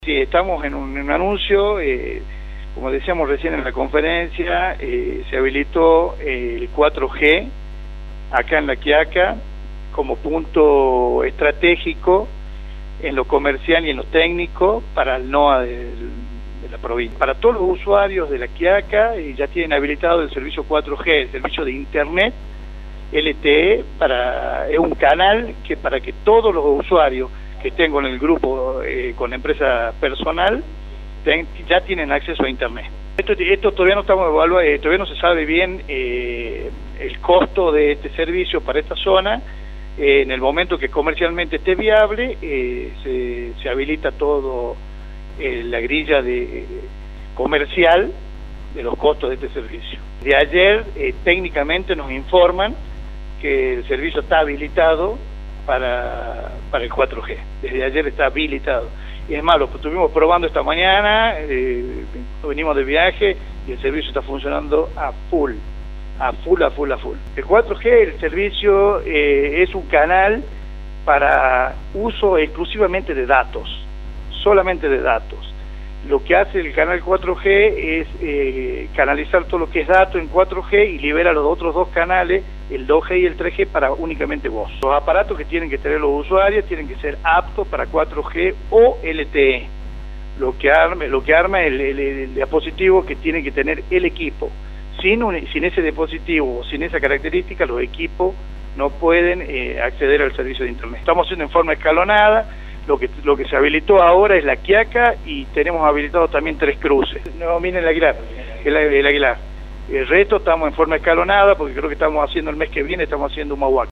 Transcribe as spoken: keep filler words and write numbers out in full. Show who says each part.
Speaker 1: Sí, estamos en un, en un anuncio, eh, como decíamos recién en la conferencia, eh, se habilitó eh, el cuatro G acá en La Quiaca como punto estratégico en lo comercial y en lo técnico para el NOA de, de la provincia. Para todos los usuarios de La Quiaca eh, ya tienen habilitado el servicio cuatro G, el servicio de Internet L T E, para, es un canal que para que todos los usuarios que tengo en el grupo eh, con la empresa personal ten, ya tienen acceso a internet. Esto, esto todavía no estamos evaluando, eh, todavía no se sabe bien eh, el costo de este servicio para esta zona. Eh, en el momento que comercialmente esté viable, eh, se, se habilita todo eh, la grilla de comercial de los costos de este servicio. De ayer eh, técnicamente nos informan que el servicio está habilitado para, para el cuatro G. Desde ayer está habilitado. Y es más, lo estuvimos probando esta mañana, eh, venimos de viaje y el servicio está funcionando a full, a full, a full, a full. El cuatro G, el servicio eh, es un canal para uso exclusivamente de datos, solamente de datos. Lo que hace el canal cuatro G es eh, canalizar todo lo que es datos en cuatro G y libera los otros dos canales, el dos G y el tres G, para únicamente voz. Los aparatos que tienen que tener los usuarios tienen que ser aptos para cuatro G o L T E. Lo que arma, lo que arma el, el, el dispositivo que tiene que tener el equipo. Sin, un, sin ese dispositivo o sin esa característica, los equipos no pueden eh, acceder al servicio de Internet. Estamos haciendo en forma escalonada. Lo que, lo que se habilitó ahora es La Quiaca y tenemos habilitado también Tres Cruces. No, miren el Aguilar, el, el Aguilar. El resto estamos en forma escalonada porque creo que estamos haciendo el mes que viene, estamos haciendo Humahuaca.